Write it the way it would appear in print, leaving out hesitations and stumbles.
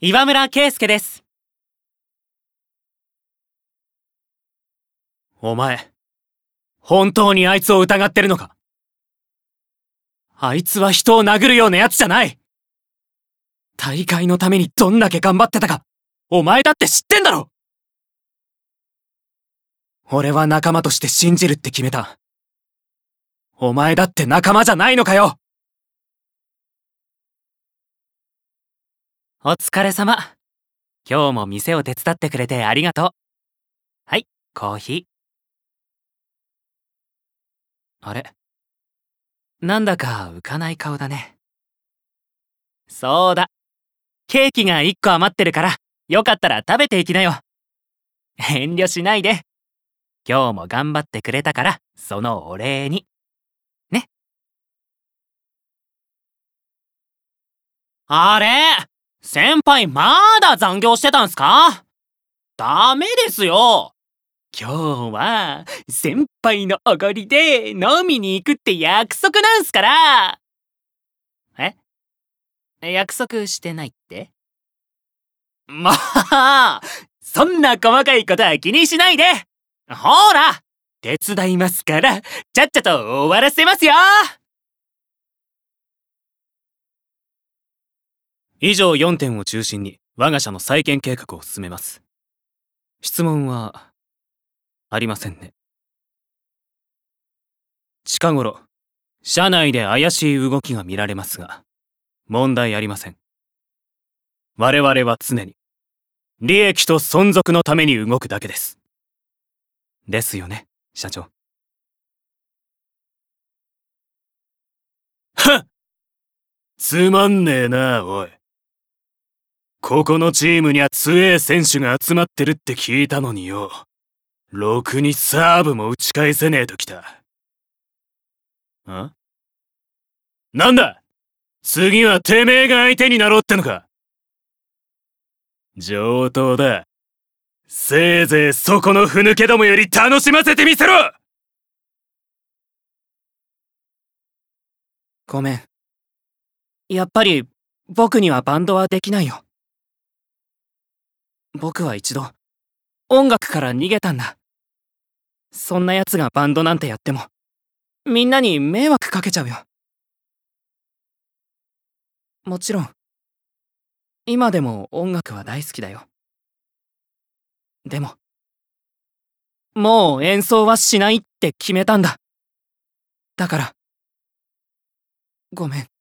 岩村圭介です。お前、本当にあいつを疑ってるのか？あいつは人を殴るようなやつじゃない。大会のためにどんだけ頑張ってたか、お前だって知ってんだろ。俺は仲間として信じるって決めた。お前だって仲間じゃないのかよ。お疲れ様。今日も店を手伝ってくれてありがとう。はい、コーヒー。あれ、なんだか浮かない顔だね。そうだ。ケーキが1個余ってるから、よかったら食べていきなよ。遠慮しないで。今日も頑張ってくれたから、そのお礼に。ね。あれ？先輩まだ残業してたんすか？ダメですよ。今日は先輩のおごりで飲みに行くって約束なんすから。え？約束してないって？まあ、そんな細かいことは気にしないで。ほら、手伝いますから、ちゃっちゃと終わらせますよ。以上4点を中心に我が社の再建計画を進めます。質問はありませんね。近頃、社内で怪しい動きが見られますが、問題ありません。我々は常に利益と存続のために動くだけです。ですよね、社長。はっ！つまんねえな、おい。ここのチームには強え選手が集まってるって聞いたのによ。ろくにサーブも打ち返せねえときた。なんだ？次はてめえが相手になろうってのか？上等だ。せいぜいそこのふぬけどもより楽しませてみせろ！ごめん。やっぱり僕にはバンドはできないよ。僕は一度音楽から逃げたんだ。そんな奴がバンドなんてやってもみんなに迷惑かけちゃうよ。もちろん今でも音楽は大好きだよ。でももう演奏はしないって決めたんだ。だからごめん。